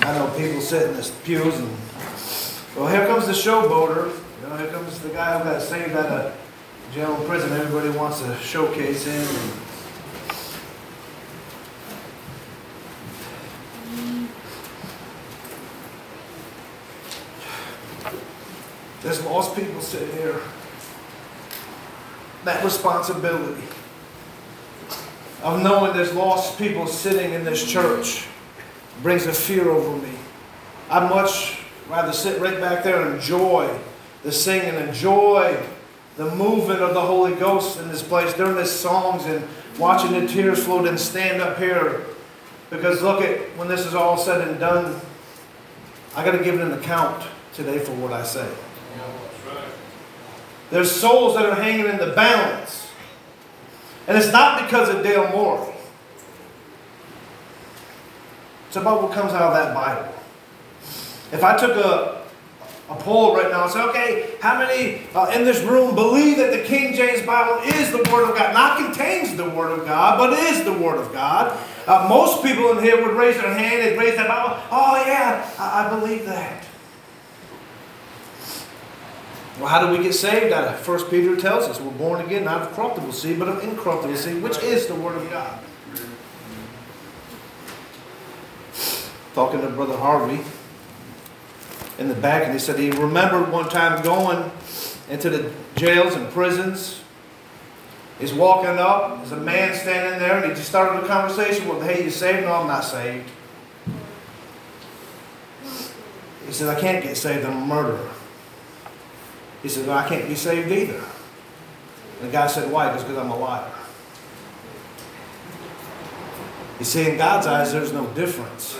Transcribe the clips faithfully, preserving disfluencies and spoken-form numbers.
I know people sit in the pews and, well, here comes the showboater. You know, here comes the guy who got saved out of jail and prison. Everybody wants to showcase him. And there's lost people sitting here. That responsibility of knowing there's lost people sitting in this church brings a fear over me. I'd much rather sit right back there and enjoy the singing, enjoy the movement of the Holy Ghost in this place during these songs and watching the tears flow, than stand up here. Because look at, when this is all said and done, I got to give an account today for what I say. There's souls that are hanging in the balance. And it's not because of Dale Morey. It's about what comes out of that Bible. If I took a, a poll right now and said, okay, how many uh, in this room believe that the King James Bible is the Word of God? Not contains the Word of God, but is the Word of God. Uh, most people in here would raise their hand and raise their Bible. Oh yeah, I, I believe that. Well, how do we get saved? First Peter tells us we're born again, not of corruptible seed, but of incorruptible seed, which is the Word of God. Talking to Brother Harvey in the back, and he said he remembered one time going into the jails and prisons. He's walking up, there's a man standing there, and he just started a conversation with, hey, you saved? No, I'm not saved. He said, I can't get saved, I'm a murderer. He said, well, I can't be saved either. And the guy said, why? Because I'm a liar. You see, in God's eyes, there's no difference.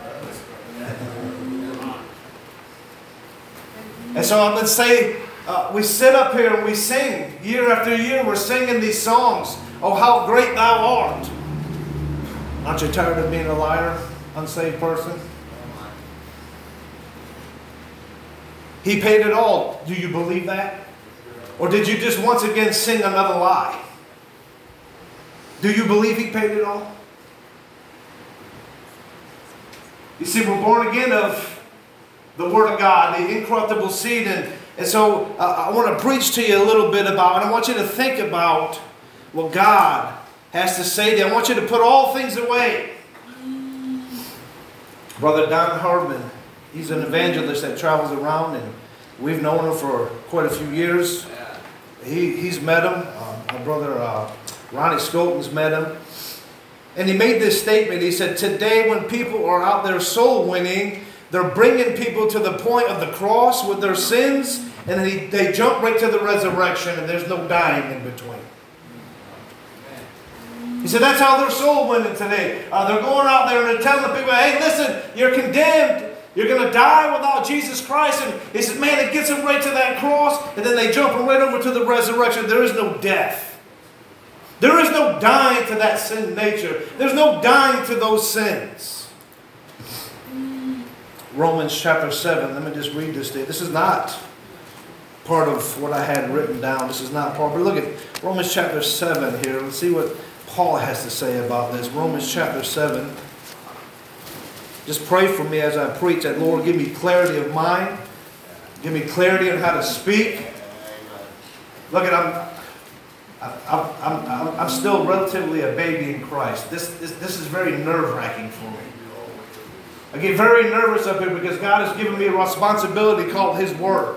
And so let's say uh, we sit up here and we sing. Year after year, we're singing these songs. Oh, how great thou art. Aren't you tired of being a liar, unsaved person? He paid it all. Do you believe that? Or did you just once again sing another lie? Do you believe He paid it all? You see, we're born again of the Word of God, the incorruptible seed. And, and so uh, I want to preach to you a little bit about, and I want you to think about what God has to say to you. I want you to put all things away. Brother Don Hardman, he's an evangelist that travels around, and we've known him for quite a few years. He, he's met him. Uh, my brother uh, Ronnie Scoton's met him. And he made this statement. He said, today when people are out there soul winning, they're bringing people to the point of the cross with their sins, and they, they jump right to the resurrection, and there's no dying in between. He said, that's how they're soul winning today. Uh, they're going out there and they're telling the people, hey, listen, you're condemned. You're going to die without Jesus Christ. And he said, man, it gets them right to that cross, and then they jump right over to the resurrection. There is no death. There is no dying to that sin nature. There's no dying to those sins. Romans chapter seven. Let me just read this to you. This is not part of what I had written down. This is not part. But look at Romans chapter seven here. Let's see what Paul has to say about this. Romans chapter seven. Just pray for me as I preach that, Lord, give me clarity of mind. Give me clarity on how to speak. Look at, I'm, I'm, I'm, I'm, I'm still relatively a baby in Christ. This, this, this is very nerve-wracking for me. I get very nervous up here because God has given me a responsibility called His Word.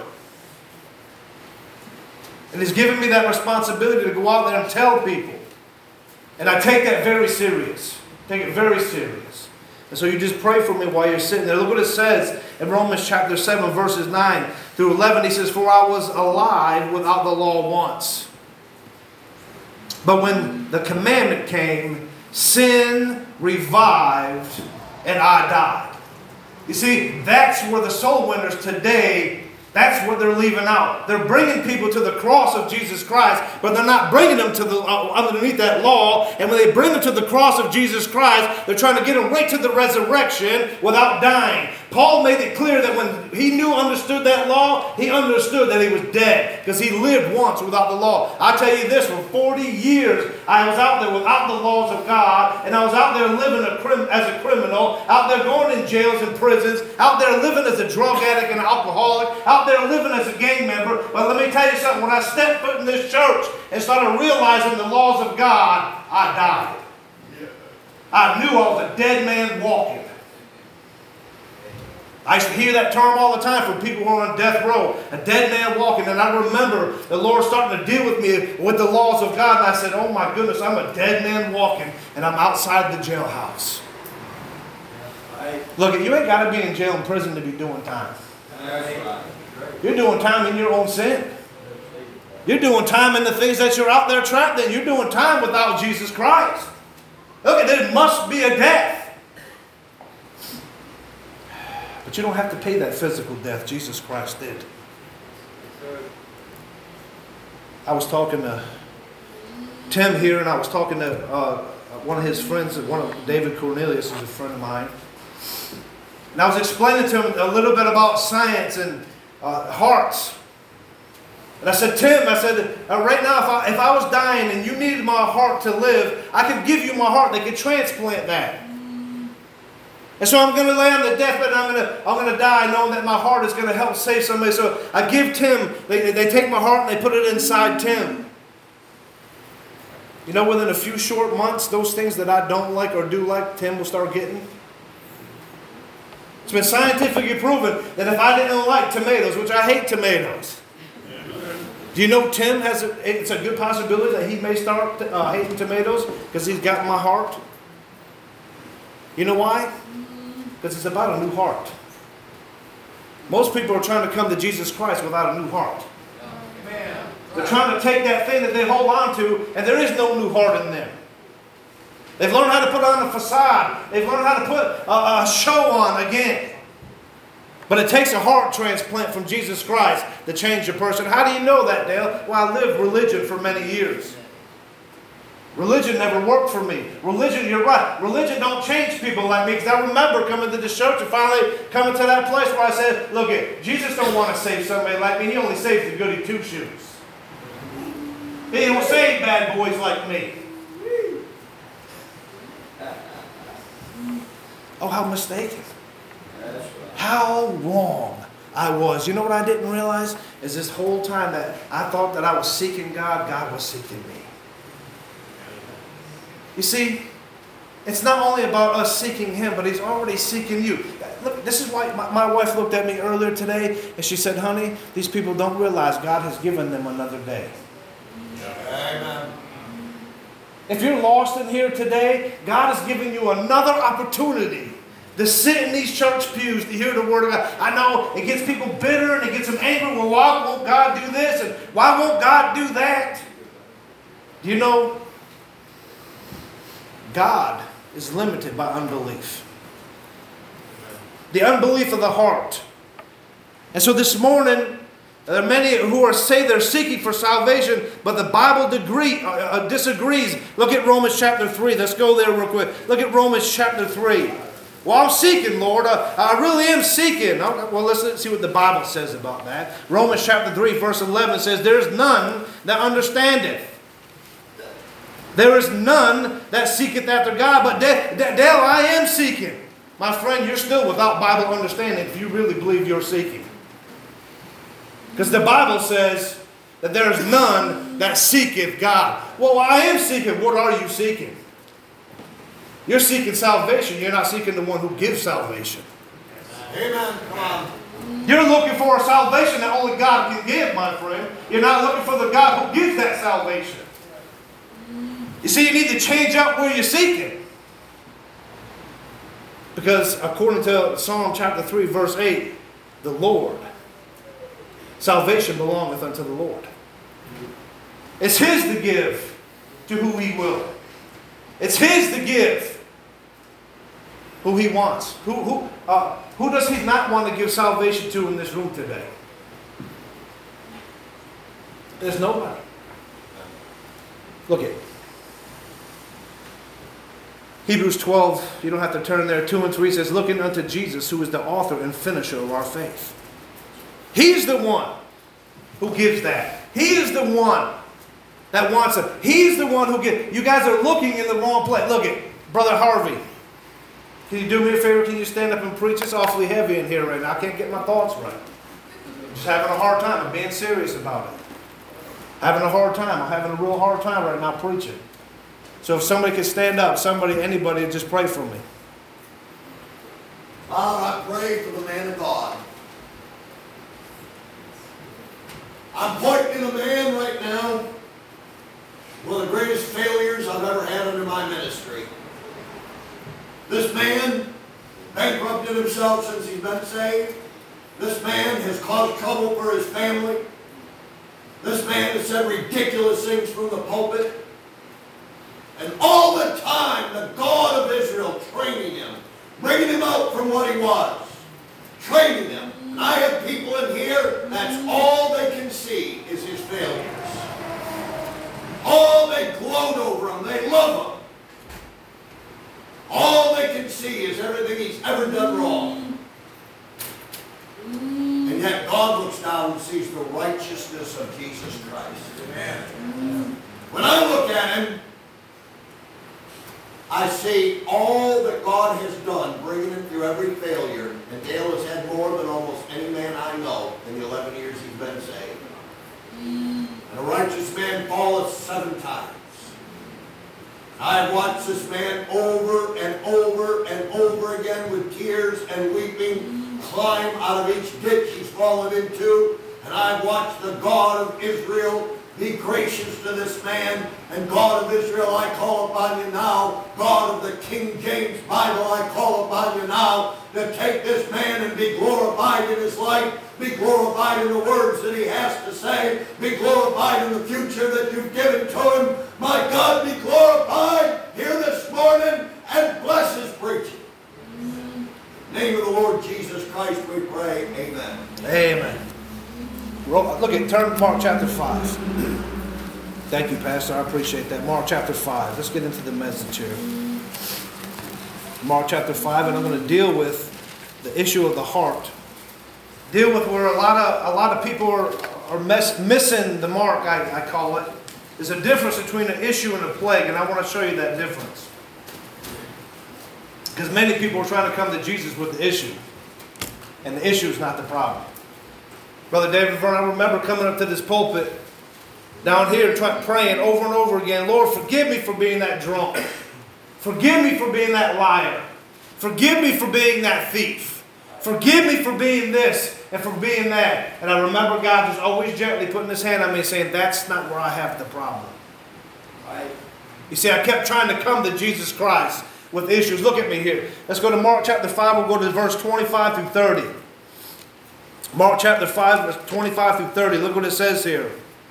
And He's given me that responsibility to go out there and tell people. And I take that very serious. Take it very serious. And so you just pray for me while you're sitting there. Look what it says in Romans chapter seven, verses nine through eleven. He says, for I was alive without the law once. But when the commandment came, sin revived and I died. You see, that's where the soul winners today, that's what they're leaving out. They're bringing people to the cross of Jesus Christ, but they're not bringing them to the uh, underneath that law. And when they bring them to the cross of Jesus Christ, they're trying to get them right to the resurrection without dying. Paul made it clear that when he knew, understood that law, he understood that he was dead. because he lived once without the law. I tell you this, for forty years I was out there without the laws of God, and I was out there living a crim- as a criminal, out there going in jails and prisons, out there living as a drug addict and an alcoholic, out there living as a gang member. But let me tell you something, when I stepped foot in this church and started realizing the laws of God, I died. I knew I was a dead man walking. I used to hear that term all the time from people who are on death row, a dead man walking. And I remember the Lord starting to deal with me with the laws of God. And I said, oh my goodness, I'm a dead man walking, and I'm outside the jailhouse. Look, you ain't got to be in jail and prison to be doing time. You're doing time in your own sin. You're doing time in the things that you're out there trapped in. You're doing time without Jesus Christ. Look, there must be a death. But you don't have to pay that physical death. Jesus Christ did. I was talking to Tim here, and I was talking to uh, one of his friends, one of David Cornelius is a friend of mine. And I was explaining to him a little bit about science and uh, hearts. And I said, Tim, I said, uh, right now, if I, if I was dying and you needed my heart to live, I could give you my heart. They could transplant that. And so I'm going to lay on the deathbed, and I'm going to, I'm going to die knowing that my heart is going to help save somebody. So I give Tim, they, they take my heart and they put it inside Tim. You know, within a few short months, those things that I don't like or do like, Tim will start getting. It's been scientifically proven that if I didn't like tomatoes, which I hate tomatoes, do you know Tim has a, it's a good possibility that he may start uh, hating tomatoes because he's got my heart? You know why? Because it's about a new heart. Most people are trying to come to Jesus Christ without a new heart. Amen. They're trying to take that thing that they hold on to, and there is no new heart in them. They've learned how to put on a facade. They've learned how to put a, a show on again. But it takes a heart transplant from Jesus Christ to change a person. How do you know that, Dale? Well, I lived religion for many years. Religion never worked for me. Religion, you're right. Religion don't change people like me. Because I remember coming to the church and finally coming to that place where I said, look, it, Jesus don't want to save somebody like me. He only saves the goody two-shoes. He don't save bad boys like me. Oh, how mistaken. How wrong I was. You know what I didn't realize? Is this whole time that I thought that I was seeking God, God was seeking me. You see, it's not only about us seeking Him, but He's already seeking you. Look, this is why my, my wife looked at me earlier today and she said, honey, these people don't realize God has given them another day. Amen. If you're lost in here today, God is giving you another opportunity to sit in these church pews to hear the Word of God. I know it gets people bitter and it gets them angry. Well, why won't God do this? And why won't God do that? Do you know, God is limited by unbelief. The unbelief of the heart. And so this morning, there are many who are say they're seeking for salvation, but the Bible degree, uh, uh, disagrees. Look at Romans chapter three. Let's go there real quick. Look at Romans chapter three. Well, I'm seeking, Lord. Uh, I really am seeking. Well, let's see what the Bible says about that. Romans chapter three, verse eleven says, there is none that understandeth. There is none that seeketh after God. But Dale, I am seeking. My friend, you're still without Bible understanding if you really believe you're seeking. Because the Bible says that there is none that seeketh God. Well, I am seeking. What are you seeking? You're seeking salvation. You're not seeking the one who gives salvation. Amen. Come on. You're looking for a salvation that only God can give, my friend. You're not looking for the God who gives that salvation. You see, you need to change up where you're seeking. Because according to Psalm chapter three, verse eight, the Lord, salvation belongeth unto the Lord. It's His to give to who He will. It's His to give who He wants. Who, who, uh, who does He not want to give salvation to in this room today? There's nobody. Look at it. Hebrews twelve, you don't have to turn there, two and three says, looking unto Jesus, who is the author and finisher of our faith. He's the one who gives that. He is the one that wants it. He's the one who gets. You guys are looking in the wrong place. Look at Brother Harvey. Can you do me a favor? Can you stand up and preach? It's awfully heavy in here right now. I can't get my thoughts right. I'm just having a hard time. I'm being serious about it. Having a hard time. I'm having a real hard time right now preaching. So if somebody could stand up, somebody, anybody, just pray for me. Father, I pray for the man of God. I'm pointing at a man right now, one of the greatest failures I've ever had under my ministry. This man bankrupted himself since he's been saved. This man has caused trouble for his family. This man has said ridiculous things from the pulpit. And all the time, the God of Israel training him, bringing him out from what he was, training him. And I have people in here, that's all they can see is his failures. All they gloat over him, they love him. All they can see is everything he's ever done wrong. And yet God looks down and sees the righteousness of Jesus Christ. Amen. When I look at him, I see all that God has done, bringing him through every failure. And Dale has had more than almost any man I know in the eleven years he's been saved. And a righteous man falleth seven times. I have watched this man over and over and over again with tears and weeping climb out of each ditch he's fallen into. And I've watched the God of Israel be gracious to this man. And God of Israel, I call upon you now. God of the King James Bible, I call upon you now to take this man and be glorified in his life. Be glorified in the words that he has to say. Be glorified in the future that you've given to him. My God, be glorified here this morning and bless his preaching. In the name of the Lord Jesus Christ we pray. Amen. Amen. Look at, turn to Mark chapter five. Thank you, Pastor. I appreciate that. Mark chapter five. Let's get into the message here. Mark chapter five, and I'm going to deal with the issue of the heart. Deal with where a lot of a lot of people are, are mess, missing the mark, I, I call it. There's a difference between an issue and a plague, and I want to show you that difference. Because many people are trying to come to Jesus with the issue, and the issue is not the problem. Brother David Verne, I remember coming up to this pulpit down here trying, praying over and over again, Lord, forgive me for being that drunk. Forgive me for being that liar. Forgive me for being that thief. Forgive me for being this and for being that. And I remember God just always gently putting his hand on me and saying, that's not where I have the problem. Right? You see, I kept trying to come to Jesus Christ with issues. Look at me here. Let's go to Mark chapter five. We'll go to verse twenty-five through thirty. Mark chapter five, verse twenty-five through thirty. Look what it says here.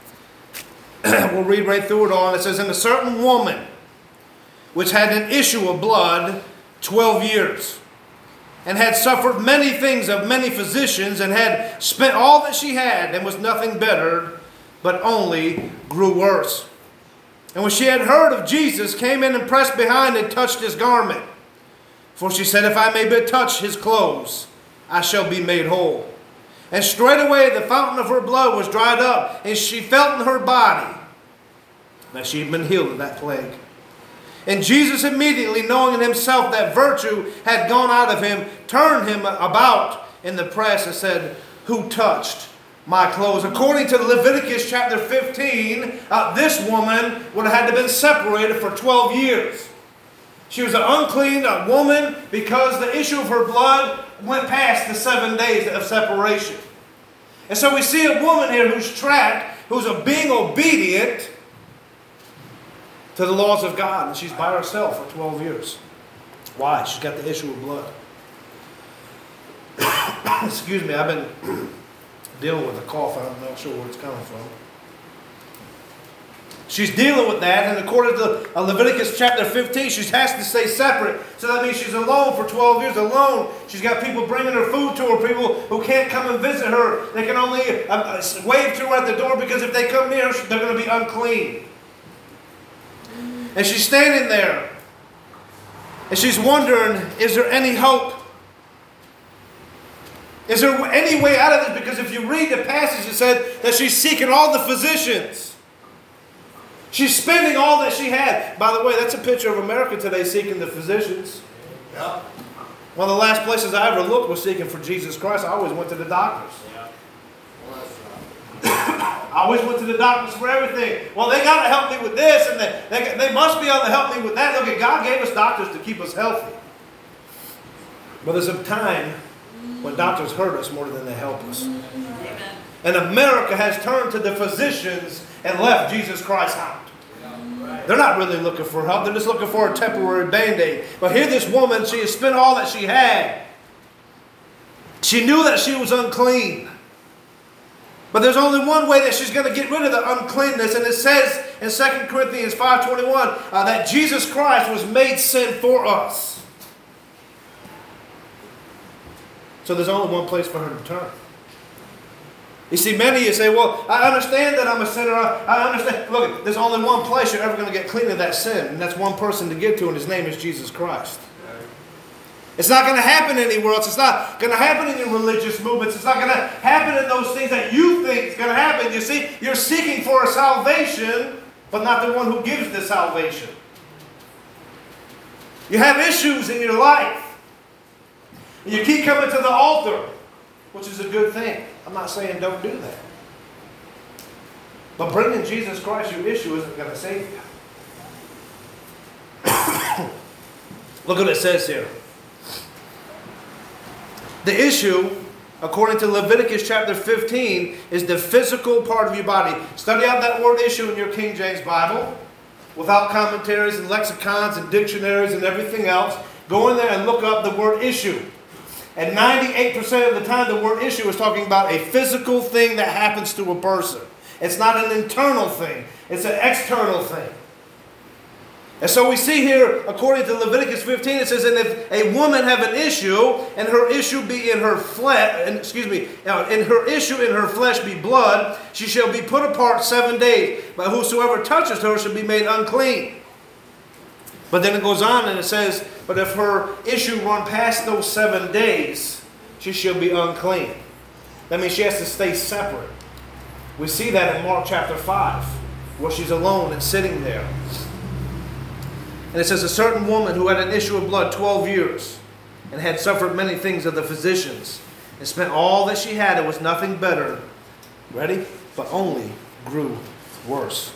We'll read right through it all. It says, and a certain woman, which had an issue of blood twelve years, and had suffered many things of many physicians, and had spent all that she had, and was nothing bettered, but only grew worse. And when she had heard of Jesus, came in and pressed behind and touched his garment. For she said, if I may but touch his clothes, I shall be made whole. And straightway the fountain of her blood was dried up, and she felt in her body that she had been healed of that plague. And Jesus, immediately knowing in himself that virtue had gone out of him, turned him about in the press and said, who touched my clothes? According to Leviticus chapter fifteen, uh, this woman would have had to have been separated for twelve years. She was an unclean uh, woman because the issue of her blood went past the seven days of separation. And so we see a woman here who's trapped, who's a being obedient to the laws of God. And she's by herself for twelve years. Why? She's got the issue of blood. Excuse me, I've been dealing with a cough. I'm not sure where it's coming from. She's dealing with that, and according to Leviticus chapter fifteen, she has to stay separate. So that means she's alone for twelve years, alone. She's got people bringing her food to her, people who can't come and visit her. They can only uh, wave to her at the door, because if they come near her, they're going to be unclean. And she's standing there, and she's wondering, is there any hope? Is there any way out of this? Because if you read the passage, it said that she's seeking all the physicians. She's spending all that she had. By the way, that's a picture of America today, seeking the physicians. Yeah. One of the last places I ever looked was seeking for Jesus Christ. I always went to the doctors. Yeah. Well, that's right. I always went to the doctors for everything. Well, they got to help me with this, and they, they, they must be able to help me with that. Look, at God gave us doctors to keep us healthy. But there's a time when doctors hurt us more than they help us. Amen. And America has turned to the physicians and left Jesus Christ out. They're not really looking for help. They're just looking for a temporary band-aid. But here this woman, she has spent all that she had. She knew that she was unclean. But there's only one way that she's going to get rid of the uncleanness. And it says in Second Corinthians five twenty-one uh, that Jesus Christ was made sin for us. So there's only one place for her to turn. You see, many of you say, well, I understand that I'm a sinner. I, I understand. Look, there's only one place you're ever going to get clean of that sin. And that's one person to get to, and his name is Jesus Christ. It's not going to happen anywhere else. It's not going to happen in your religious movements. It's not going to happen in those things that you think is going to happen. You see, you're seeking for a salvation, but not the one who gives the salvation. You have issues in your life. And you keep coming to the altar, which is a good thing. I'm not saying don't do that. But bringing Jesus Christ your issue isn't going to save you. Look what it says here. The issue, according to Leviticus chapter fifteen, is the physical part of your body. Study out that word issue in your King James Bible without commentaries and lexicons and dictionaries and everything else. Go in there and look up the word issue. And ninety-eight percent of the time, the word issue is talking about a physical thing that happens to a person. It's not an internal thing. It's an external thing. And so we see here, according to Leviticus fifteen, it says, and if a woman have an issue, and her issue be in her flesh, excuse me, in her issue in her flesh be blood, she shall be put apart seven days. But whosoever touches her shall be made unclean. But then it goes on and it says, but if her issue run past those seven days, she shall be unclean. That means she has to stay separate. We see that in Mark chapter five, where she's alone and sitting there. And it says, a certain woman who had an issue of blood twelve years, and had suffered many things of the physicians, and spent all that she had, it was nothing better, ready, but only grew worse.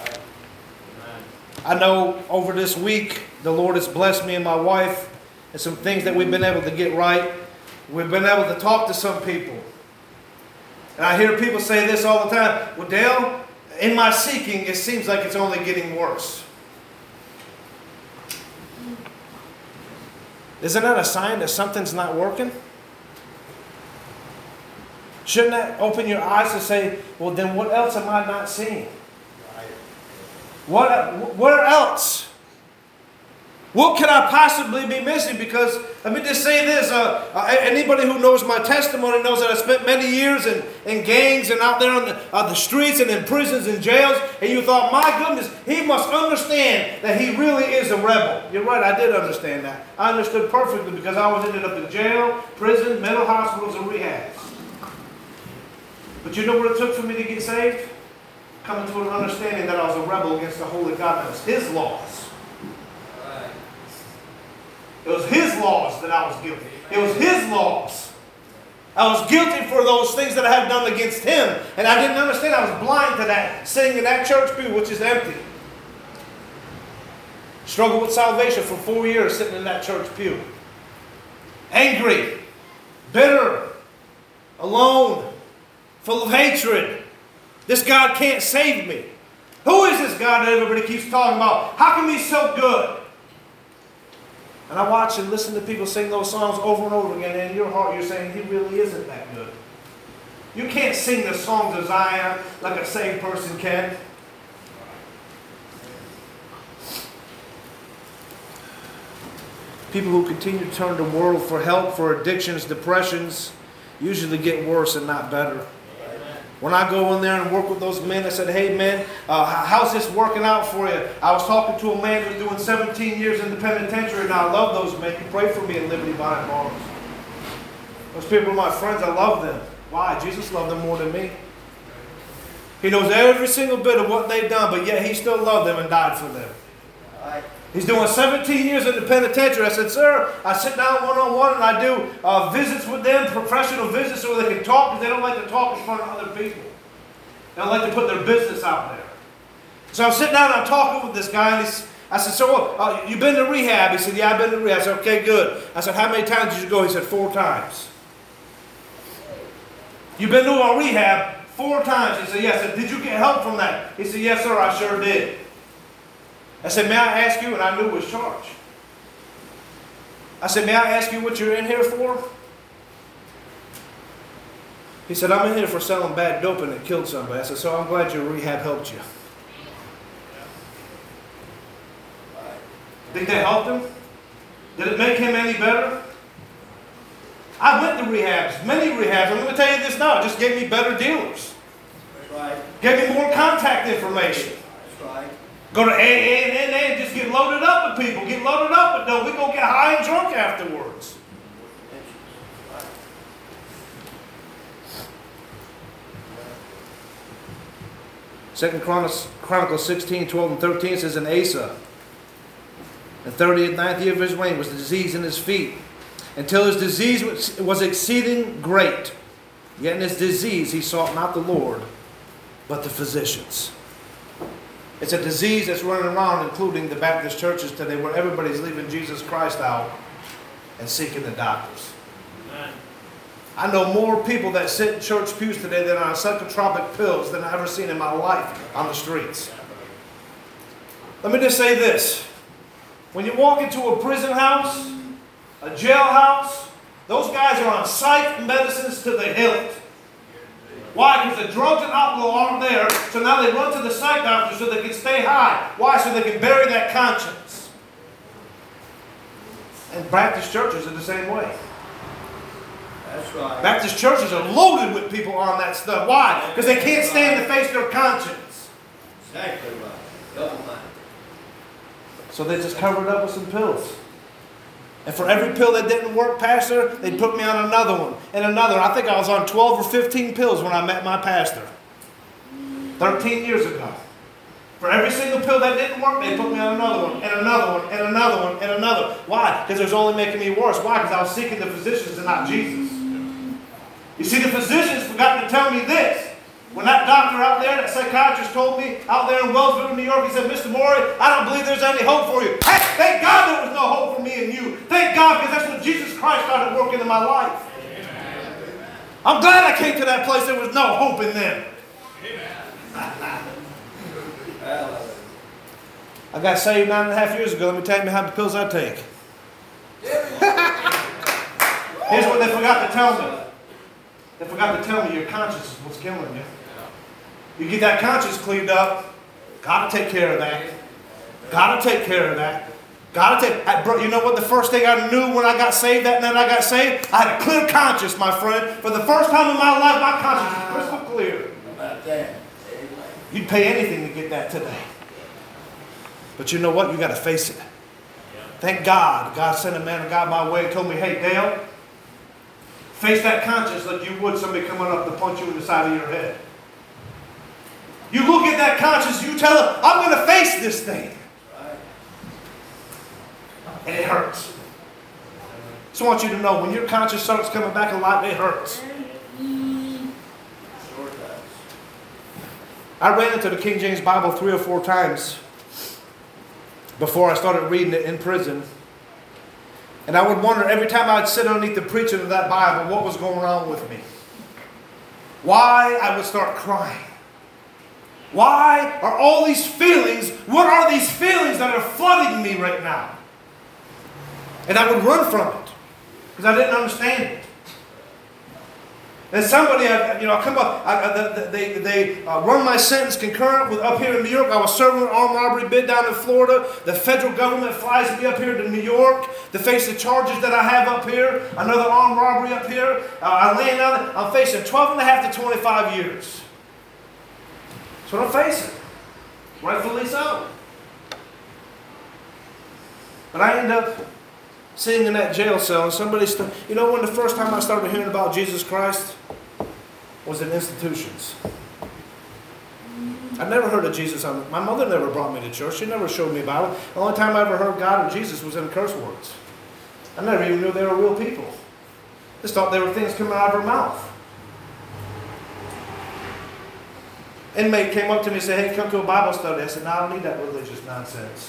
I know over this week, the Lord has blessed me and my wife and some things that we've been able to get right. We've been able to talk to some people. And I hear people say this all the time. Well, Dale, in my seeking, it seems like it's only getting worse. Isn't that a sign that something's not working? Shouldn't that open your eyes to say, well, then what else am I not seeing? What, where else? What could I possibly be missing? Because let me just say this. Uh, uh, anybody who knows my testimony knows that I spent many years in, in gangs and out there on the, uh, the streets and in prisons and jails. And you thought, my goodness, he must understand that he really is a rebel. You're right, I did understand that. I understood perfectly because I was ended up in jail, prison, mental hospitals, and rehabs. But you know what it took for me to get saved? Coming to an understanding that I was a rebel against the holy God. That was His laws. It was His laws that I was guilty. It was His laws. I was guilty for those things that I had done against Him. And I didn't understand. I was blind to that. Sitting in that church pew, which is empty. Struggled with salvation for four years sitting in that church pew. Angry. Bitter. Alone. Full of hatred. This God can't save me. Who is this God that everybody keeps talking about? How come He's so good? And I watch and listen to people sing those songs over and over again, and in your heart you're saying, He really isn't that good. You can't sing the songs of Zion like a saved person can. People who continue to turn to the world for help for addictions, depressions, usually get worse and not better. When I go in there and work with those men, I said, hey man, uh, how's this working out for you? I was talking to a man who's doing seventeen years in the penitentiary, and I love those men. You pray for me in Liberty Bind Bars. Those people are my friends. I love them. Why? Jesus loved them more than me. He knows every single bit of what they've done, but yet He still loved them and died for them. He's doing seventeen years in the penitentiary. I said, sir, I sit down one-on-one and I do uh, visits with them, professional visits, so they can talk, because they don't like to talk in front of other people. They don't like to put their business out there. So I'm sitting down and I'm talking with this guy, and he's, I said, so what, uh, you been to rehab? He said, yeah, I've been to rehab. I said, okay, good. I said, how many times did you go? He said, four times. You've been to a rehab four times. He said, yes. I said, did you get help from that? He said, yes, sir, I sure did. I said, may I ask you? And I knew it was charged. I said, may I ask you what you're in here for? He said, I'm in here for selling bad dope and it killed somebody. I said, so I'm glad your rehab helped you. Think that helped him? Did it make him any better? I went to rehabs, many rehabs. I'm going to tell you this now. It just gave me better dealers. That's right. Gave me more contact information. That's right. Go to A A and N A and just get loaded up with people. Get loaded up with dope. We go get high and drunk afterwards. Second Chronicles sixteen, twelve, and thirteen says, in Asa, the thirtieth, ninth year of his reign, was the disease in his feet, until his disease was, was exceeding great. Yet in his disease he sought not the Lord, but the physicians. It's a disease that's running around, including the Baptist churches today, where everybody's leaving Jesus Christ out and seeking the doctors. Amen. I know more people that sit in church pews today than on psychotropic pills than I've ever seen in my life on the streets. Let me just say this. When you walk into a prison house, a jailhouse, those guys are on psych medicines to the hilt. Why? Because the drugs and alcohol aren't there, so now they run to the psych doctor so they can stay high. Why? So they can bury that conscience. And Baptist churches are the same way. That's right. Baptist churches are loaded with people on that stuff. Why? Because they can't stand to face their conscience. Exactly right. Double mind. So they just covered up with some pills. And for every pill that didn't work, pastor, they'd put me on another one and another. I think I was on twelve or fifteen pills when I met my pastor. thirteen years ago. For every single pill that didn't work, they put me on another one, and another one, and another one, and another. Why? Because it was only making me worse. Why? Because I was seeking the physicians and not Jesus. You see, the physicians forgot to tell me this. When that doctor out there, that psychiatrist told me out there in Wellsville, New York, he said, Mister Morey, I don't believe there's any hope for you. Hey, thank God there was no hope for me and you. Thank God, because that's when Jesus Christ started working in my life. Amen. I'm glad I came to that place there was no hope in them. I got saved nine and a half years ago. Let me tell you how many pills I take. Here's what they forgot to tell me. They forgot to tell me your conscience is what's killing you. You get that conscience cleaned up, gotta take care of that. Gotta take care of that. Gotta take, I, bro, you know what the first thing I knew when I got saved, that night I got saved? I had a clear conscience, my friend. For the first time in my life, my conscience is crystal clear. About that. You'd pay anything to get that today. But you know what? You gotta face it. Thank God. God sent a man of God my way and told me, hey, Dale, face that conscience like you would somebody coming up to punch you in the side of your head. You look at that conscience, you tell it, I'm going to face this thing. And it hurts. So I want you to know, when your conscience starts coming back alive, it hurts. I ran into the King James Bible three or four times before I started reading it in prison. And I would wonder every time I'd sit underneath the preaching of that Bible, what was going on with me. Why I would start crying. Why are all these feelings, what are these feelings that are flooding me right now? And I would run from it because I didn't understand it. And somebody, you know, I come up, I, I, they, they uh, run my sentence concurrent with up here in New York. I was serving an armed robbery bid down in Florida. The federal government flies me up here to New York to face the charges that I have up here. Another armed robbery up here. Uh, I land on it. I'm facing twelve and a half to twenty-five years. That's what I'm facing. Rightfully so. But I end up sitting in that jail cell, and somebody, st- you know when the first time I started hearing about Jesus Christ was in institutions. I'd never heard of Jesus. On, my mother never brought me to church. She never showed me about it. The only time I ever heard God or Jesus was in curse words. I never even knew they were real people. Just thought they were things coming out of her mouth. Inmate came up to me and said, hey, come to a Bible study. I said, no, I don't need that religious nonsense.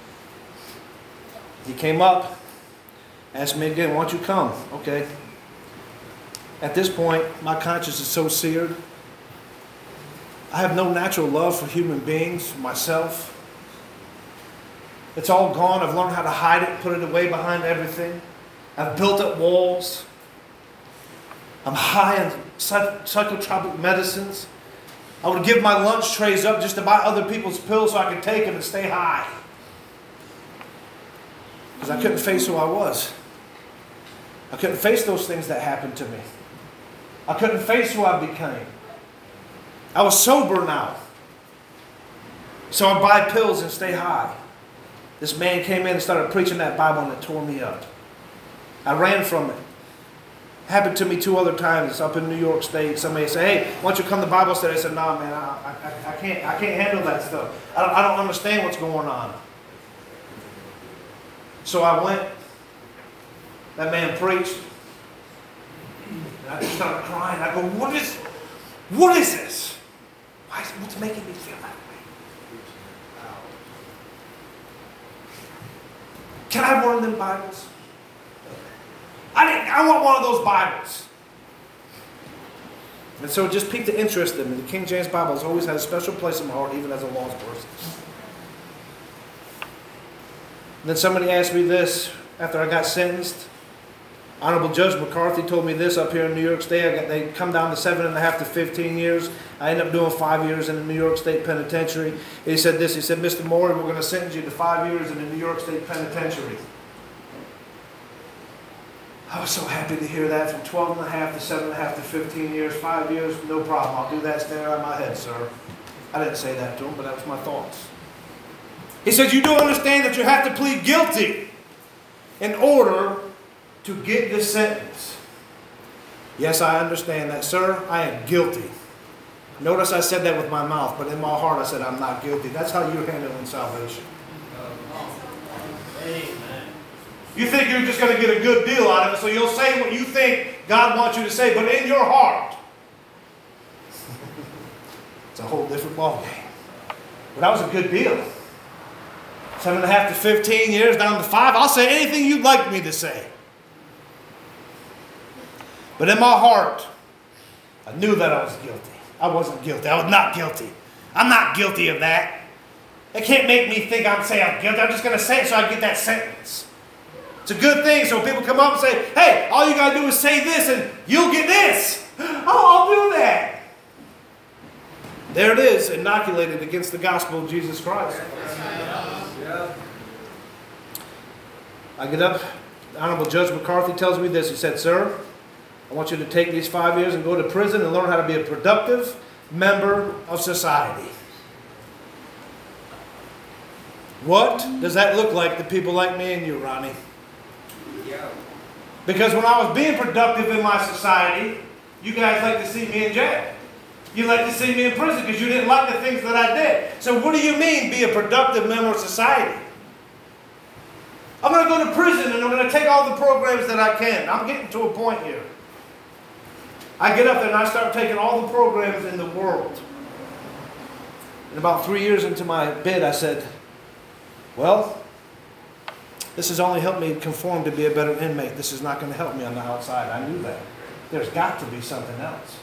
He came up, asked me again, why don't you come? Okay. At this point, my conscience is so seared. I have no natural love for human beings, myself. It's all gone. I've learned how to hide it, put it away behind everything. I've built up walls. I'm high on psych- psychotropic medicines. I would give my lunch trays up just to buy other people's pills so I could take them and stay high. Because I couldn't face who I was. I couldn't face those things that happened to me. I couldn't face who I became. I was sober now. So I buy pills and stay high. This man came in and started preaching that Bible and it tore me up. I ran from it. Happened to me two other times up in New York State. Somebody said, hey, why don't you come to Bible study? I said, nah, man, I, I, I, can't, I can't handle that stuff. I don't, I don't understand what's going on. So I went. That man preached. And I just started crying. I go, what is, what is this? Why is, what's making me feel that way? Can I have one of them Bibles? I didn't, I want one of those Bibles. And so it just piqued the interest in me. The King James Bible has always had a special place in my heart, even as a lost person. And then somebody asked me this after I got sentenced. Honorable Judge McCarthy told me this up here in New York State. I got, they come down to seven and a half to fifteen years. I ended up doing five years in the New York State Penitentiary. He said this. He said, Mister Morey, we're going to sentence you to five years in the New York State Penitentiary. I was so happy to hear that. From twelve and a half to seven and a half to fifteen years, five years, no problem. I'll do that standing on my head, sir. I didn't say that to him, but that was my thoughts. He said, you do understand that you have to plead guilty in order to get this sentence. Yes, I understand that, sir. I am guilty. Notice I said that with my mouth, but in my heart I said I'm not guilty. That's how you're handling salvation. Amen. You think you're just going to get a good deal out of it, so you'll say what you think God wants you to say, but in your heart, it's a whole different ballgame. But that was a good deal. Seven and a half to fifteen years, down to five. I'll say anything you'd like me to say. But in my heart, I knew that I was guilty. I wasn't guilty. I was not guilty. I'm not guilty of that. It can't make me think I'm saying I'm guilty. I'm just going to say it so I get that sentence. It's a good thing, so people come up and say, hey, all you got to do is say this and you'll get this. Oh, I'll do that. There it is, inoculated against the gospel of Jesus Christ. I get up, the Honorable Judge McCarthy tells me this. He said, sir, I want you to take these five years and go to prison and learn how to be a productive member of society. What does that look like to people like me and you, Ronnie? Because when I was being productive in my society, you guys like to see me in jail. You like to see me in prison because you didn't like the things that I did. So what do you mean, be a productive member of society? I'm going to go to prison and I'm going to take all the programs that I can. I'm getting to a point here. I get up there and I start taking all the programs in the world. And about three years into my bid, I said, well, this has only helped me conform to be a better inmate. This is not going to help me on the outside. I knew that. There's got to be something else.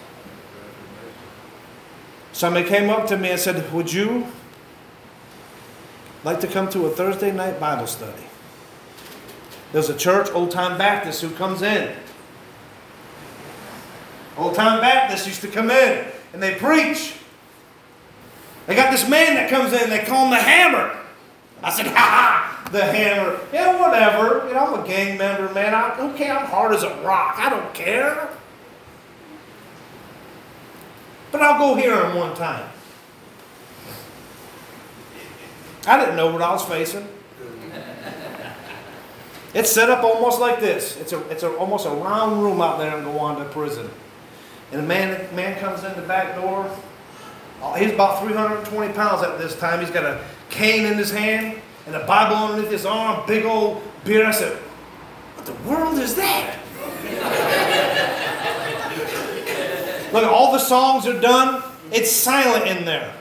Somebody came up to me and said, would you like to come to a Thursday night Bible study? There's a church, Old Time Baptist, who comes in. Old Time Baptists used to come in and they preach. They got this man that comes in, they call him the Hammer. I said, ha ha, the Hammer. Yeah, whatever. You know, I'm a gang member, man. I don't care. I'm hard as a rock. I don't care. But I'll go hear him one time. I didn't know what I was facing. It's set up almost like this. It's a, it's a, almost a round room out there in Gowanda prison. And a man, man comes in the back door. Oh, he's about three hundred twenty pounds at this time. He's got a cane in his hand and a Bible underneath his arm, big old beard. I said, what the world is that? Look, all the songs are done. It's silent in there.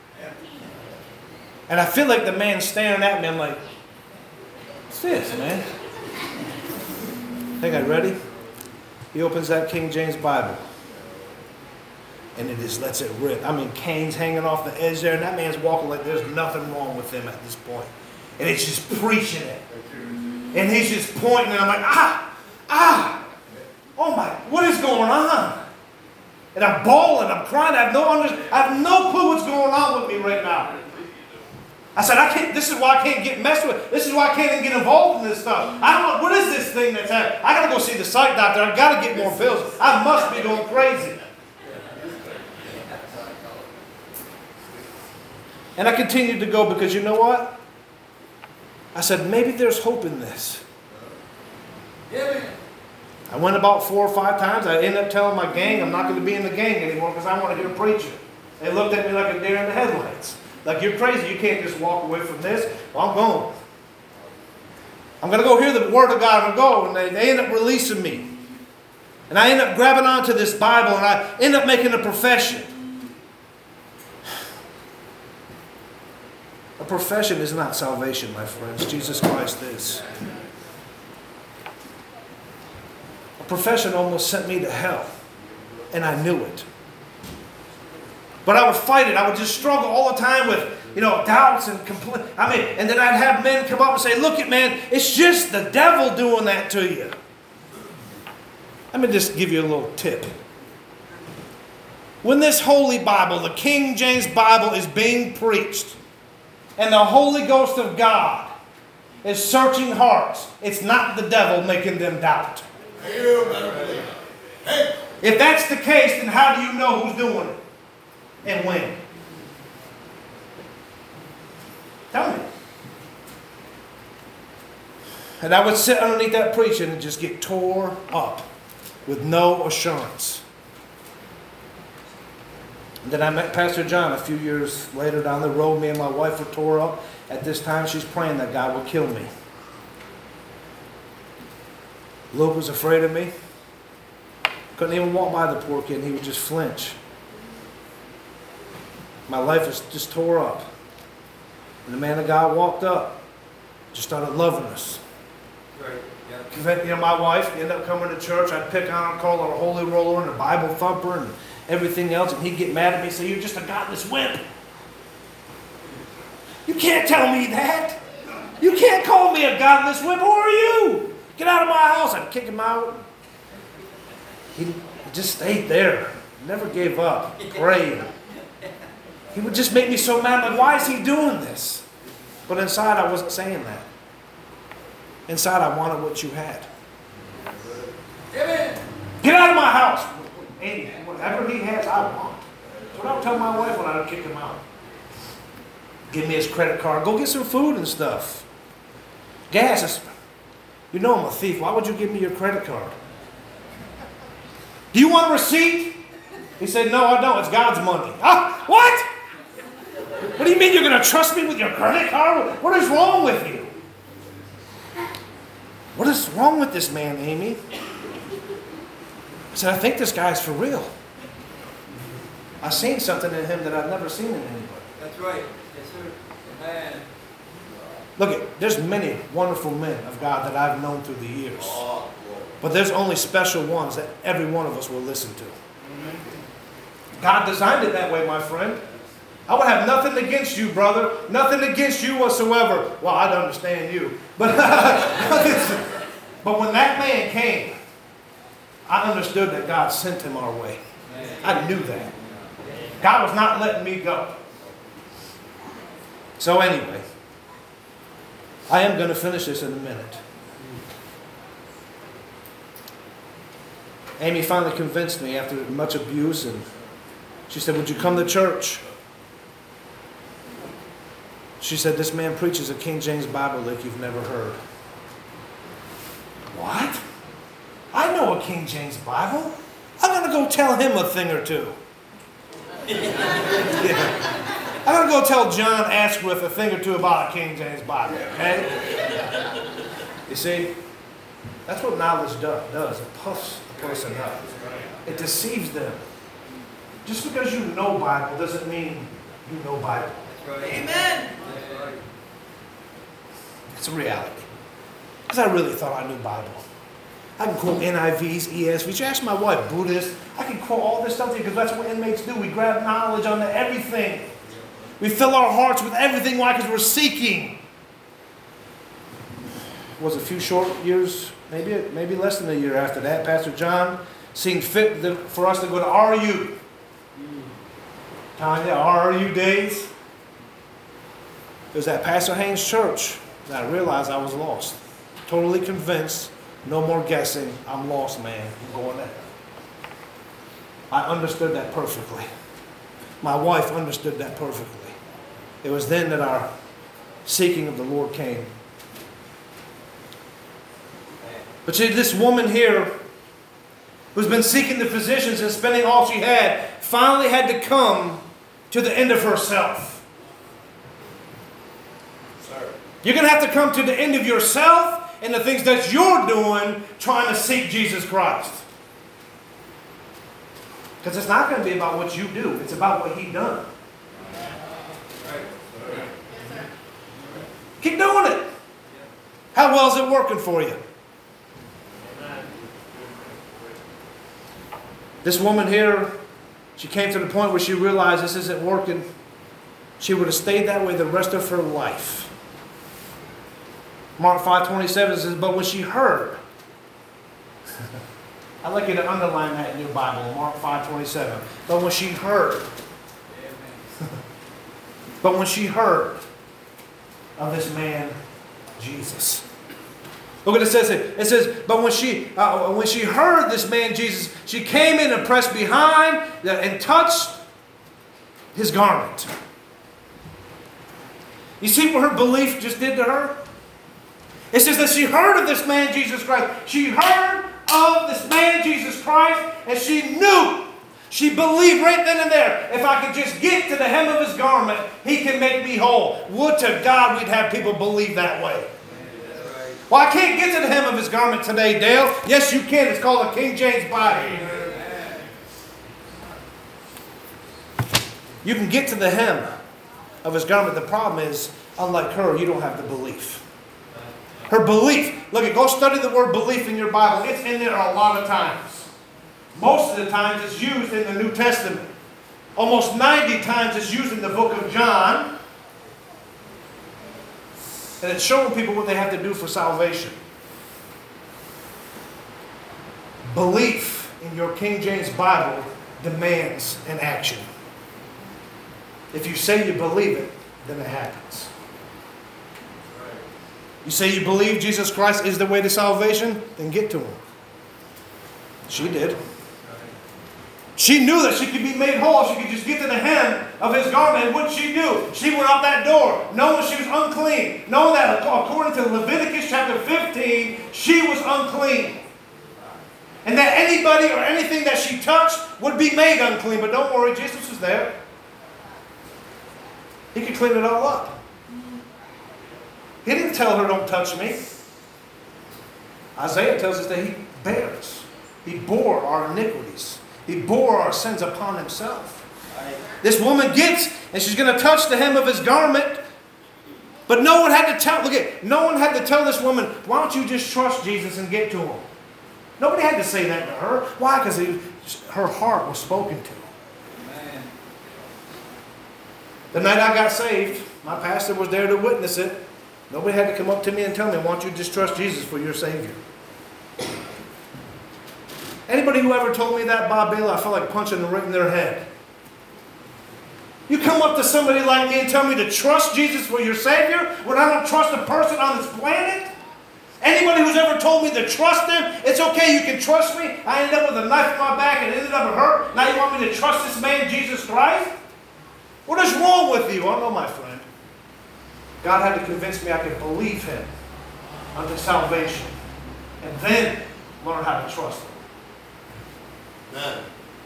And I feel like the man's staring at me. I'm like, what's this, man? Think I'm ready? He opens that King James Bible. And it just lets it rip. I mean, cane's hanging off the edge there, and that man's walking like there's nothing wrong with him at this point. And it's just preaching it. And he's just pointing, and I'm like, ah, ah, oh my, what is going on? And I'm bawling, I'm crying, I have no under, I have no clue what's going on with me right now. I said, I can't, this is why I can't get messed with. This is why I can't even get involved in this stuff. I don't know, what is this thing that's happening? I got to go see the psych doctor. I've got to get more pills. I must be going crazy. And I continued to go because you know what? I said, maybe there's hope in this. I went about four or five times. I ended up telling my gang I'm not going to be in the gang anymore because I want to hear a preacher. They looked at me like a deer in the headlights. Like, you're crazy. You can't just walk away from this. Well, I'm going. I'm going to go hear the word of God. I'm going to go. And they, they end up releasing me. And I end up grabbing onto this Bible and I end up making a profession. A profession is not salvation, my friends. Jesus Christ is. A profession almost sent me to hell. And I knew it. But I would fight it. I would just struggle all the time with, you know, doubts and complaints. I mean, and then I'd have men come up and say, look it, man, it's just the devil doing that to you. Let me just give you a little tip. When this Holy Bible, the King James Bible, is being preached, and the Holy Ghost of God is searching hearts, it's not the devil making them doubt. If that's the case, then how do you know who's doing it? And when? Tell me. And I would sit underneath that preaching and just get tore up with no assurance. And then I met Pastor John a few years later down the road. Me and my wife were tore up. At this time, she's praying that God will kill me. Luke was afraid of me. Couldn't even walk by the poor kid. He would just flinch. My life was just tore up. And the man of God walked up. Just started loving us. Right. Yeah. You know, my wife ended up coming to church. I'd pick on her, call her a holy roller and a Bible thumper and everything else. And he'd get mad at me and say, you're just a godless wimp. You can't tell me that. You can't call me a godless wimp. Who are you? Get out of my house. I'd kick him out. He just stayed there. Never gave up. Prayed. He would just make me so mad. Like, why is he doing this? But inside, I wasn't saying that. Inside, I wanted what you had. Amen. Get out of my house. And whatever he has, I want. That's what I would tell my wife when I would kick him out. Give me his credit card. Go get some food and stuff. Gas. Is, you know I'm a thief. Why would you give me your credit card? Do you want a receipt? He said, no, I don't. It's God's money. Ah, what? What do you mean you're going to trust me with your credit card? What is wrong with you? What is wrong with this man, Amy? I said, I think this guy's for real. I've seen something in him that I've never seen in anybody. That's right. Yes, sir. Amen. Look, at, there's many wonderful men of God that I've known through the years. But there's only special ones that every one of us will listen to. God designed it that way, my friend. I would have nothing against you, brother. Nothing against you whatsoever. Well, I'd understand you. But, but when that man came, I understood that God sent him our way. I knew that. God was not letting me go. So anyway, I am going to finish this in a minute. Amy finally convinced me after much abuse, and she said, would you come to church? She said, this man preaches a King James Bible like you've never heard. know a King James Bible. I'm going to go tell him a thing or two. Yeah. I'm going to go tell John Asquith a thing or two about a King James Bible, okay? You see, that's what knowledge do, does. It puffs a person up. It deceives them. Just because you know Bible doesn't mean you know Bible. Amen. It's a reality. Because I really thought I knew Bible. I can quote N I Vs, E S Vs. You ask my wife, Buddhist. I can quote all this stuff to you because that's what inmates do. We grab knowledge on everything. We fill our hearts with everything. Why? Because we're seeking. It was a few short years, maybe maybe less than a year after that, Pastor John seemed fit for us to go to R U. Tanya, R U days. It was at Pastor Haynes' church that I realized I was lost. Totally convinced, no more guessing. I'm lost, man. I'm going there. I understood that perfectly. My wife understood that perfectly. It was then that our seeking of the Lord came. But see, this woman here, who's been seeking the physicians and spending all she had, finally had to come to the end of herself. Sir. You're going to have to come to the end of yourself and the things that you're doing trying to seek Jesus Christ. Because it's not going to be about what you do. It's about what He done. Keep doing it. How well is it working for you? This woman here, she came to the point where she realized this isn't working. She would have stayed that way the rest of her life. Mark five twenty-seven says, but when she heard, I'd like you to underline that in your Bible, Mark five twenty-seven. But when she heard, but when she heard of this man, Jesus. Look what it says here. It says, but when she uh, when she heard this man Jesus, she came in and pressed behind and touched his garment. You see what her belief just did to her? It says that she heard of this man Jesus Christ. She heard of this man Jesus Christ, and she knew, she believed right then and there, if I could just get to the hem of his garment, He can make me whole. Would to God we'd have people believe that way. Well, I can't get to the hem of his garment today, Dale. Yes, you can. It's called a King James Bible. You can get to the hem of his garment. The problem is, unlike her, you don't have the belief. Her belief. Look, go study the word belief in your Bible. It's in there a lot of times. Most of the times it's used in the New Testament. Almost ninety times it's used in the book of John. And it's showing people what they have to do for salvation. Belief in your King James Bible demands an action. If you say you believe it, then it happens. You say you believe Jesus Christ is the way to salvation, then get to Him. She did. She knew that she could be made whole. She could just get to the hem of His garment. And what did she do? She went out that door, knowing she was unclean. Knowing that according to Leviticus chapter fifteen, she was unclean. And that anybody or anything that she touched would be made unclean. But don't worry, Jesus was there. He could clean it all up. He didn't tell her, don't touch me. Isaiah tells us that He bears. He bore our iniquities. He bore our sins upon Himself. Right. This woman gets, and she's going to touch the hem of His garment. But no one had to tell, look at, no one had to tell this woman, why don't you just trust Jesus and get to Him? Nobody had to say that to her. Why? Because her heart was spoken to. Amen. The night I got saved, my pastor was there to witness it. Nobody had to come up to me and tell me, why don't you just trust Jesus for your Savior? Anybody who ever told me that, Bob Bailey, I felt like punching them right in their head. You come up to somebody like me and tell me to trust Jesus for your Savior when I don't trust a person on this planet? Anybody who's ever told me to trust them, it's okay, you can trust me. I ended up with a knife in my back and it ended up hurt. Now you want me to trust this man, Jesus Christ? What is wrong with you? Oh no, my friend. God had to convince me I could believe Him unto salvation. And then learn how to trust Him. Amen.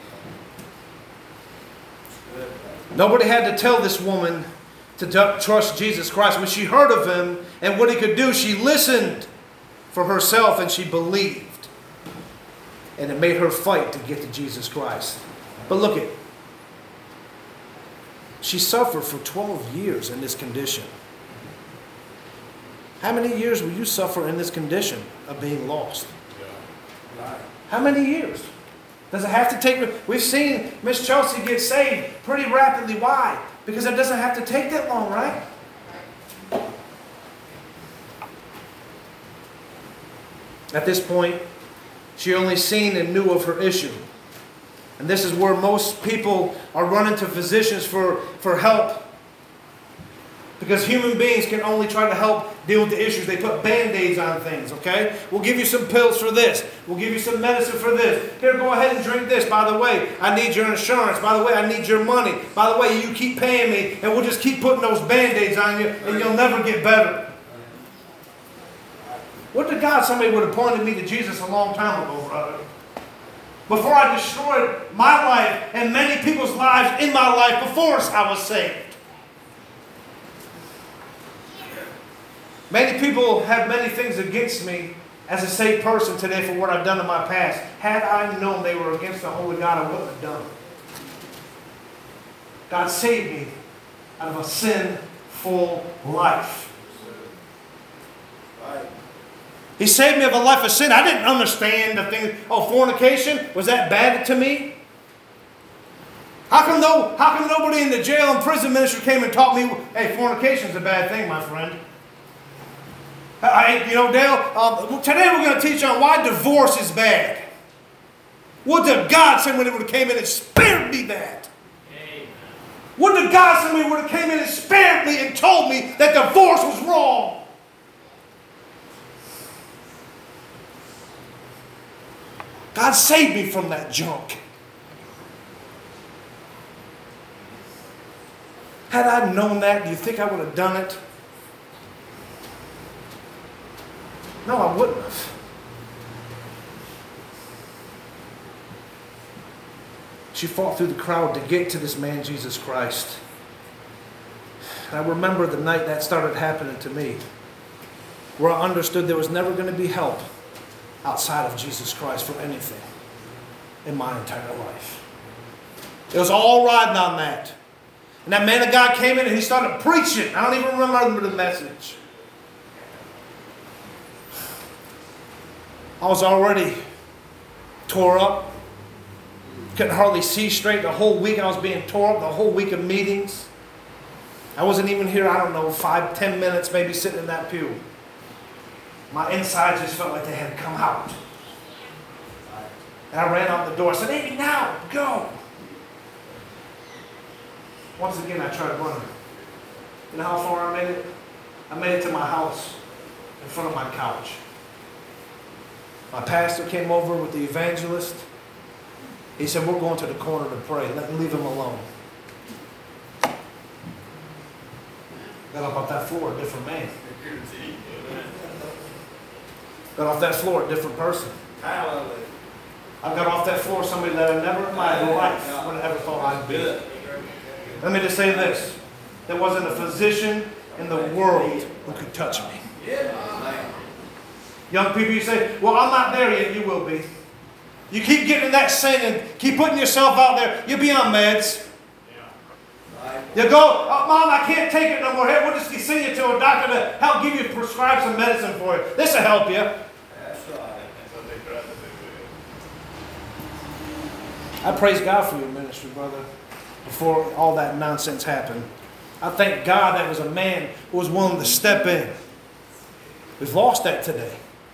Nobody had to tell this woman to d- trust Jesus Christ. When she heard of Him and what He could do, she listened for herself and she believed. And it made her fight to get to Jesus Christ. But look at, she suffered for twelve years in this condition. How many years will you suffer in this condition of being lost? How many years? Does it have to take... We've seen Miss Chelsea get saved pretty rapidly. Why? Because it doesn't have to take that long, right? At this point, she only seen and knew of her issue. And this is where most people are running to physicians for, for help. Because human beings can only try to help deal with the issues. They put Band-Aids on things, okay? We'll give you some pills for this. We'll give you some medicine for this. Here, go ahead and drink this. By the way, I need your insurance. By the way, I need your money. By the way, you keep paying me, and we'll just keep putting those Band-Aids on you, and you'll never get better. What to God, somebody would have pointed me to Jesus a long time ago, brother. Before I destroyed my life and many people's lives in my life before I was saved. Many people have many things against me as a saved person today for what I've done in my past. Had I known they were against the Holy God, I wouldn't have done it. God saved me out of a sinful life. He saved me of a life of sin. I didn't understand the thing. Oh, fornication? Was that bad to me? How come, no, how come nobody in the jail and prison ministry came and taught me, hey, fornication is a bad thing, my friend? I, you know, Dale, um, today we're going to teach on why divorce is bad. What did God say when He would have came in and spared me that? Amen. What did God say when He would have came in and spared me and told me that divorce was wrong? God saved me from that junk. Had I known that, do you think I would have done it? No, I wouldn't have. She fought through the crowd to get to this man, Jesus Christ. And I remember the night that started happening to me, where I understood there was never going to be help outside of Jesus Christ for anything in my entire life. It was all riding on that. And that man of God came in and he started preaching. I don't even remember the message. I was already tore up. Couldn't hardly see straight the whole week. I was being tore up the whole week of meetings. I wasn't even here, I don't know, five, ten minutes maybe sitting in that pew. My insides just felt like they had come out. And I ran out the door. I said, Amy, now, go. Once again, I tried running. You know how far I made it? I made it to my house in front of my couch. My pastor came over with the evangelist. He said, we're going to the corner to pray. Let me leave him alone. Got up off that floor, a different man. Got off that floor, a different person. I got off that floor, somebody that I never in my life would have ever thought I'd be. Let me just say this. There wasn't a physician in the world who could touch me. Young people, you say, well, I'm not there yet. You will be. You keep getting in that sin and keep putting yourself out there, you'll be on meds. You go, oh, Mom, I can't take it no more. Hey, we'll just send you to a doctor to help give you, prescribe some medicine for you. This will help you. That's right. I praise God for your ministry, brother, before all that nonsense happened. I thank God that was a man who was willing to step in. We've lost that today.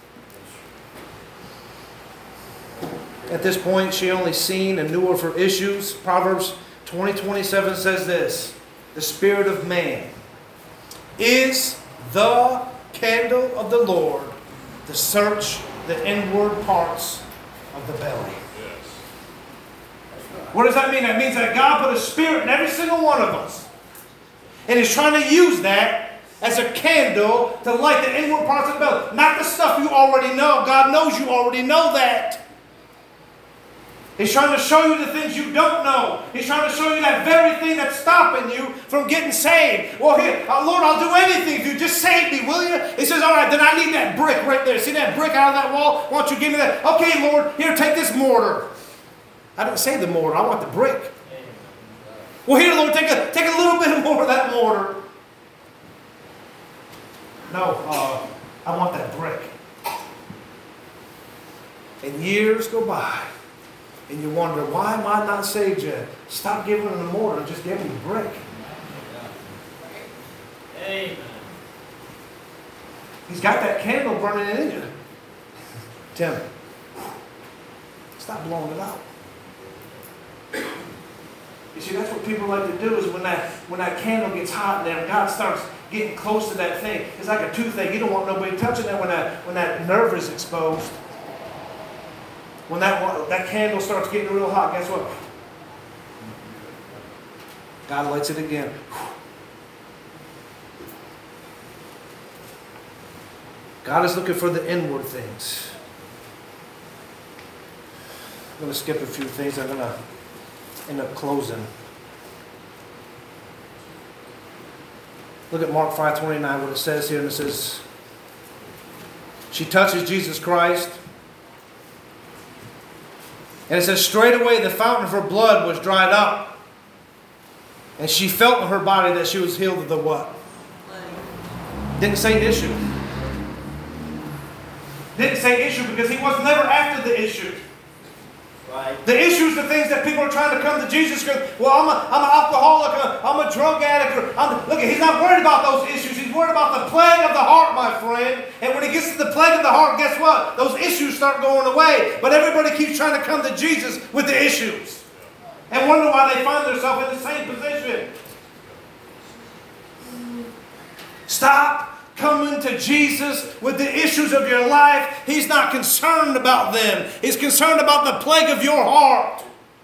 At this point, she only seen and knew of her issues. Proverbs twenty twenty-seven says this: the spirit of man is the candle of the Lord to search the inward parts of the belly. Yes. What does that mean? That means that God put a spirit in every single one of us. And He's trying to use that as a candle to light the inward parts of the belly. Not the stuff you already know. God knows you already know that. He's trying to show you the things you don't know. He's trying to show you that very thing that's stopping you from getting saved. Well, here, uh, Lord, I'll do anything if you just save me, will you? He says, all right, then I need that brick right there. See that brick out of that wall? Why don't you give me that? Okay, Lord, here, take this mortar. I didn't say the mortar. I want the brick. Well, here, Lord, take a, take a little bit more of that mortar. No, uh, I want that brick. And years go by. And you wonder, why am I not saved yet? Stop giving him the mortar and just give him the brick. Amen. He's got that candle burning in you. Tim, stop blowing it out. You see, that's what people like to do is when that when that candle gets hot in there and God starts getting close to that thing. It's like a toothache. You don't want nobody touching that when that when that nerve is exposed. When that, that candle starts getting real hot, guess what? God lights it again. God is looking for the inward things. I'm going to skip a few things. I'm going to end up closing. Look at Mark five twenty-nine, what it says here. And it says, she touches Jesus Christ. And it says, straightway the fountain of her blood was dried up. And she felt in her body that she was healed of the what? Didn't say issue. Didn't say issue because he was never after the issue. Right. The issue is the things that people are trying to come to Jesus with. Well, I'm, a, I'm an alcoholic, I'm a drug addict. Or I'm, look, he's not worried about those issues. He's worried about the plague of the heart, my friend. And when he gets to the plague of the heart, guess what? Those issues start going away. But everybody keeps trying to come to Jesus with the issues. And wonder why they find themselves in the same position. Stop coming to Jesus with the issues of your life. He's not concerned about them. He's concerned about the plague of your heart.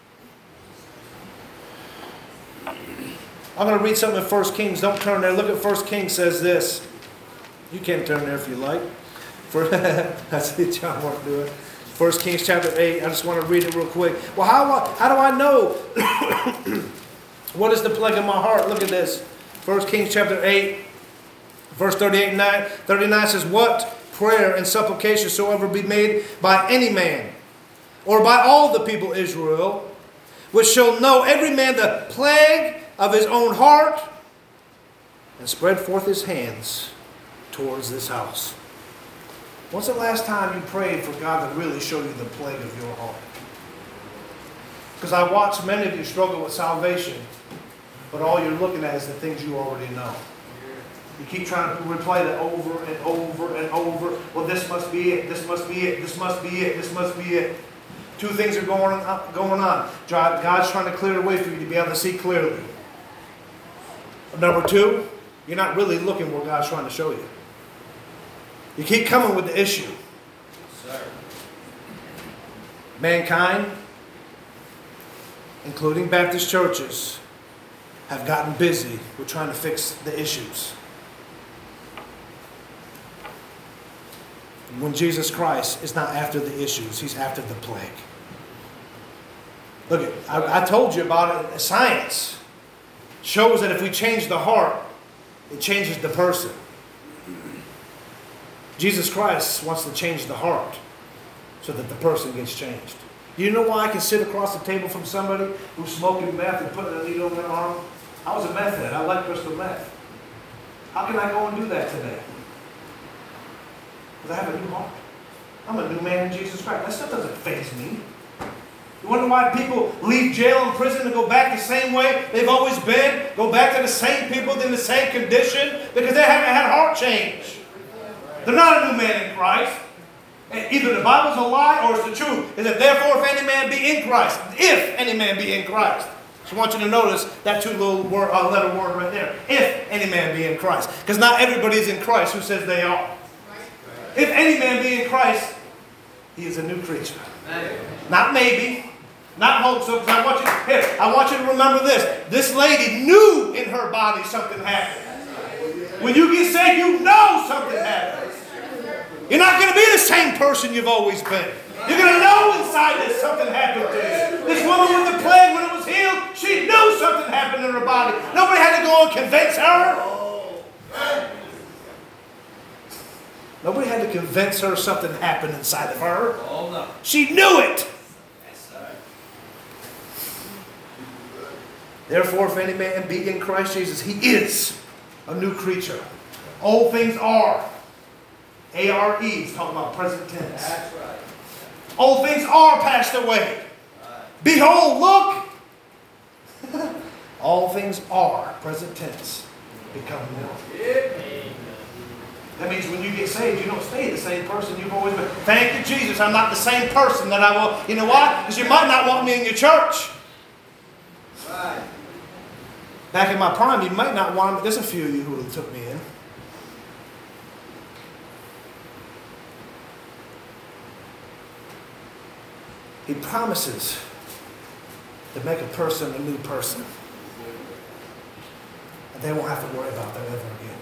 I'm going to read something in First Kings. Don't turn there. Look at First Kings says this. You can turn there if you like. For, that's it, John won't do it. First Kings chapter eight. I just want to read it real quick. Well, how, how do I know what is the plague of my heart? Look at this. First Kings chapter eight. Verse thirty-eight and nine, thirty-nine says, what prayer and supplication soever be made by any man, or by all the people of Israel, which shall know every man the plague of his own heart, and spread forth his hands towards this house. When's the last time you prayed for God to really show you the plague of your heart? Because I watch many of you struggle with salvation, but all you're looking at is the things you already know. You keep trying to replay that over and over and over. Well, this must be it. This must be it. This must be it. This must be it. Two things are going on. Going on. God's trying to clear the way for you to be able to see clearly. Number two, you're not really looking where God's trying to show you. You keep coming with the issue. Sir. Mankind, including Baptist churches, have gotten busy with trying to fix the issues. When Jesus Christ is not after the issues, he's after the plague. Look, I, I told you about it. Science shows that if we change the heart, it changes the person. Jesus Christ wants to change the heart so that the person gets changed. Do you know why I can sit across the table from somebody who's smoking meth and putting a needle in their arm? I was a meth head. I like crystal meth. How can I go and do that today? Because I have a new heart. I'm a new man in Jesus Christ. That stuff doesn't faze me. You wonder why people leave jail and prison and go back the same way they've always been? Go back to the same people in the same condition? Because they haven't had heart change. They're not a new man in Christ. And either the Bible's a lie or it's the truth. Is that therefore if any man be in Christ, if any man be in Christ. So I want you to notice that two little word, uh, letter word right there. If any man be in Christ. Because not everybody is in Christ who says they are. If any man be in Christ, he is a new creature. Not maybe. Not hope so. Because I want you, here, I want you to remember this. This lady knew in her body something happened. When you get saved, you know something happens. You're not going to be the same person you've always been. You're going to know inside that something happened to you. This woman with the plague, when it was healed, she knew something happened in her body. Nobody had to go and convince her. Nobody had to convince her something happened inside of her. Oh, no. She knew it. Yes, sir. Therefore, if any man be in Christ Jesus, he is a new creature. Old things are. A R E is talking about present tense. That's right. Old things are passed away. Behold, look. All things are, present tense, become new. Amen. That means when you get saved, you don't stay the same person you've always been. Thank you, Jesus. I'm not the same person that I will. You know why? Because you might not want me in your church. Right. Back in my prime, you might not want me. There's a few of you who would have took me in. He promises to make a person a new person. And they won't have to worry about that ever again.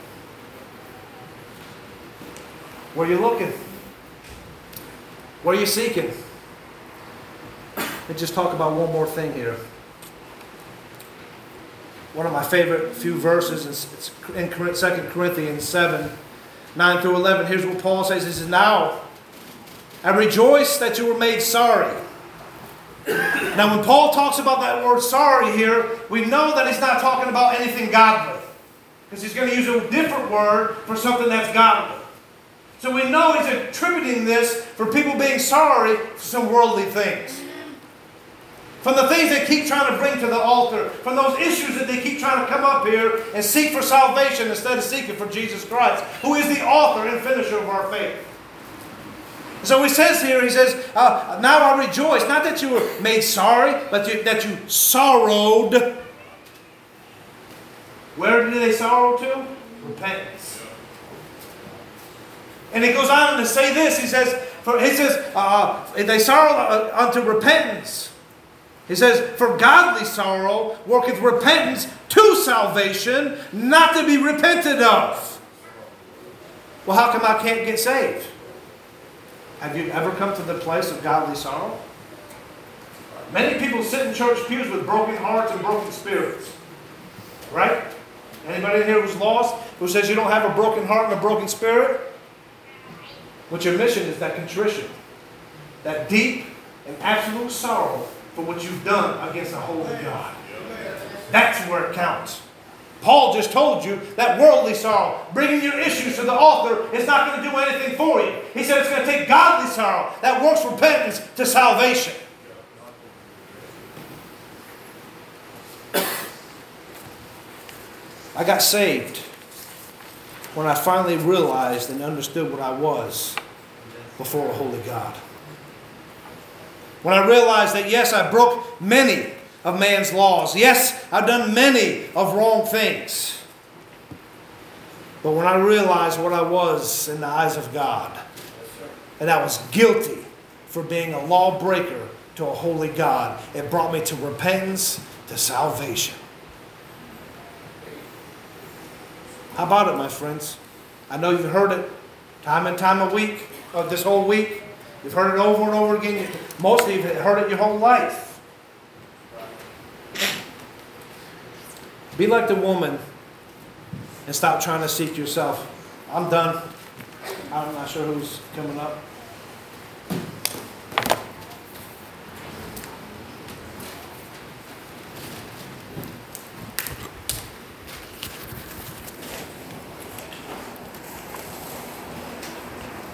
Where are you looking? What are you seeking? Let's just talk about one more thing here. One of my favorite few verses is in Second Corinthians seven, nine through eleven. Here's what Paul says. He says, now, I rejoice that you were made sorry. Now, when Paul talks about that word sorry here, we know that he's not talking about anything godly. Because he's going to use a different word for something that's godly. So we know he's attributing this for people being sorry for some worldly things. From the things they keep trying to bring to the altar. From those issues that they keep trying to come up here and seek for salvation instead of seeking for Jesus Christ, who is the author and finisher of our faith. So he says here, he says, uh, now I rejoice, not that you were made sorry, but you, that you sorrowed. Where did they sorrow to? Repentance. And he goes on to say this, he says, for, he says, uh, they sorrow uh, unto repentance. He says, for godly sorrow worketh repentance to salvation, not to be repented of. Well, how come I can't get saved? Have you ever come to the place of godly sorrow? Many people sit in church pews with broken hearts and broken spirits. Right? Anybody in here who's lost, who says you don't have a broken heart and a broken spirit? What your mission is that contrition. That deep and absolute sorrow for what you've done against the holy God. That's where it counts. Paul just told you that worldly sorrow, bringing your issues to the altar, is not going to do anything for you. He said it's going to take godly sorrow that works repentance to salvation. I got saved when I finally realized and understood what I was before a holy God. When I realized that, yes, I broke many of man's laws. Yes, I've done many of wrong things. But when I realized what I was in the eyes of God, and I was guilty for being a lawbreaker to a holy God, it brought me to repentance, to salvation. How about it, my friends? I know you've heard it time and time a week, of this whole week. You've heard it over and over again. Most of you have heard it your whole life. Be like the woman and stop trying to seek yourself. I'm done. I'm not sure who's coming up.